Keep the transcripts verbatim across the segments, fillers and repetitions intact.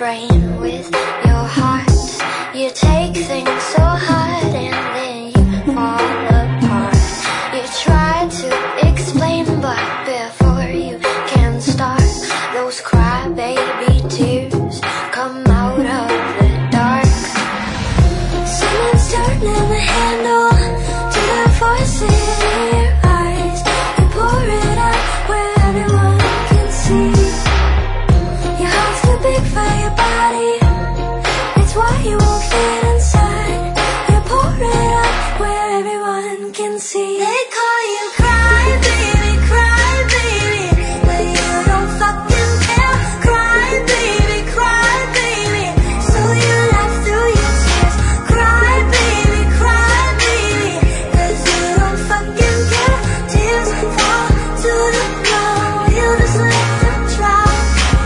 brain with your heart. You take things so hard and then you fall apart. You try to explain, but before you can start, those crybaby tears come out of the dark. Someone's turning the handle to the voices in your eyes. You pour it out where everyone can see. Your heart's too big for your body, it's why you won't fit inside. You pour it out where everyone can see. They call you cry baby, cry baby, but you don't fucking care. Cry baby, cry baby, so you laugh through your tears. Cry baby, cry baby, cause you don't fucking care. Tears fall to the ground, you just let them drop.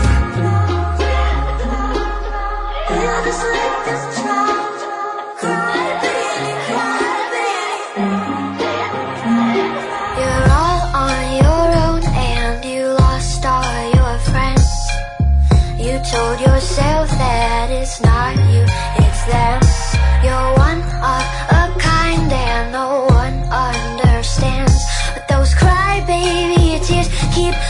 You just let them drop. Cry baby, cry baby. You're all on your own and you lost all your friends. You told yourself that it's not you, it's them. You're one of a kind and no one understands. But those crybaby tears keep